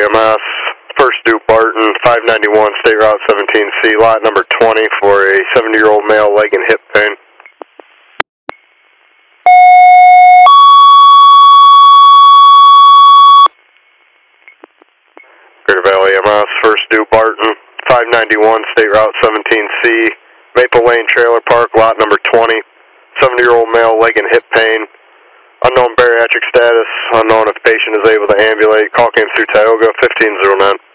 EMS, First Due Barton, 591 State Route 17C, lot number 20 for a 70-year-old male, leg and hip pain. Greater Valley EMS, First Due Barton, 591 State Route 17C, Maple Lane Trailer Park, lot number 20, 70-year-old male, leg and hip pain. Unknown bariatric status, unknown if patient is able to ambulate. Call came through Tioga, 1509.